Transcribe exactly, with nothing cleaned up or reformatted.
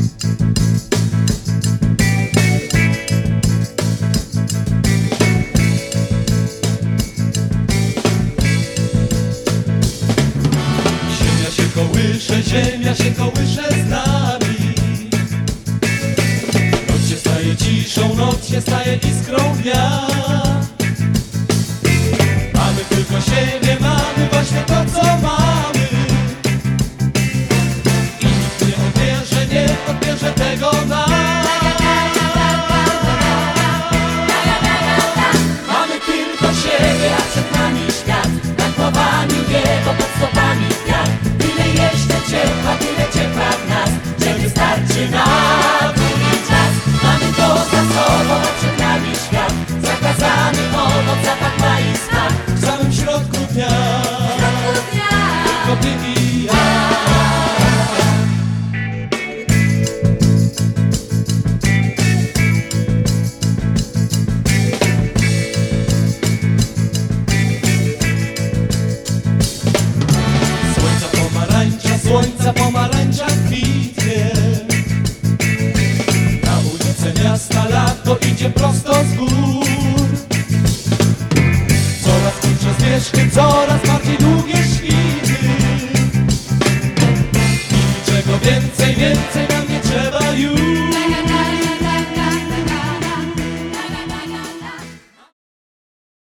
Ziemia się kołysze, ziemia się kołysze z nami. Noc się staje ciszą, noc się staje iskrą dnia. Mamy tylko siebie, mamy właśnie to, co mamy. I nikt nie odbierze, nie odbierze tego nam. Mamy tylko siebie, a przed nami świat. Nad głowami niebo, pod stopami wiatr. Tyle jeszcze ciepła, tyle ciepła w nas, że wystarczy na długi czas. Mamy to za sobą, a przed nami świat. Zakazany owoc, zapach ma i smak. W samym środku dnia, Środku dnia. tylko ty i ja. Słońca pomarańcza, słońca pomarańcza kwitnie. Na ulice miasta lato idzie prosto z gór. Coraz krótsze zmierzchy, coraz bardziej długie